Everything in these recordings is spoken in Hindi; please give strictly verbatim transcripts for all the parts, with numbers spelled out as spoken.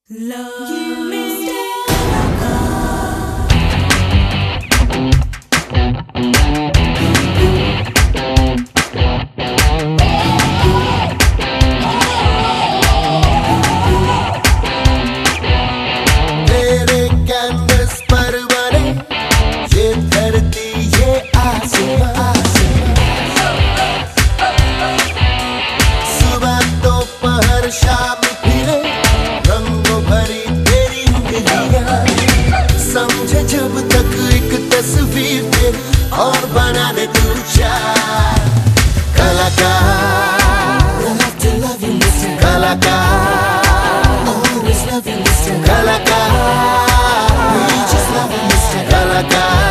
Love you, mister तेरे कैनवस पर बने ये धरती ये आसमां, सुबह दोपहर शाम फिरे रंगों भरी तेरी उंगलियां, समझे जब तक एक तस्वीर तेरी और बना दे तू चार कलाकार, कलाकार कलाकार, कलाकार।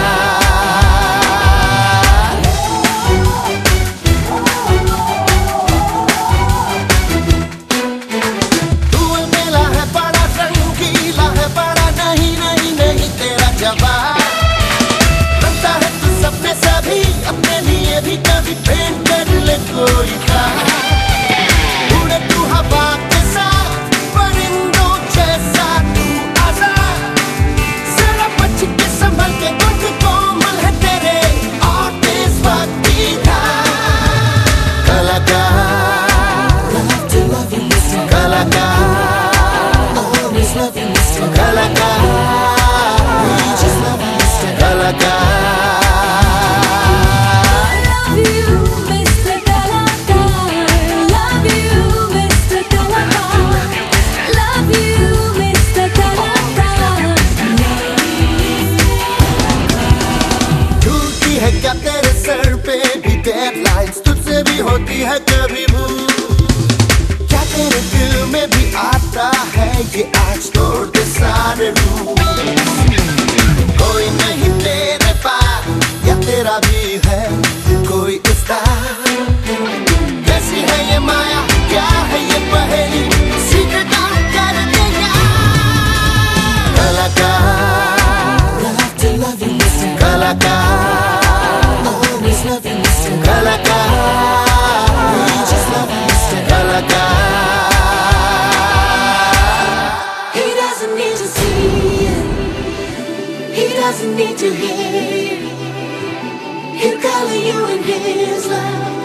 तू मेला है बड़ा रंगीला है बड़ा, नहीं नहीं नहीं तेरा जवाब बनता है तू सपने सभी अपने लिए भी कभी पेंट कर ले कोई का, उड़े तू हवा के साथ परिंदों जैसा तू आजाद, जरा बच के संभल के कुछ कोमल है तेरे और तेज भक्ति था कलाकार, कलाकार, कलाकार, कलाकार। है क्या तेरे सर पे भी डेडलाइंस तुझसे भी होती है कभी भूल, क्या तेरे दिल में भी आता है ये आज तोड़ दे सारे रूल, कोई नहीं तेरे पास या तेरा भी है कोई इस्ता, कैसी है ये माया क्या है ये पहेली सीक्रेट कर दे यार कलाकार, कलाकार, कलाकार, कलाकार। He doesn't need to see it, he doesn't need to hear it, he'll color you in his love.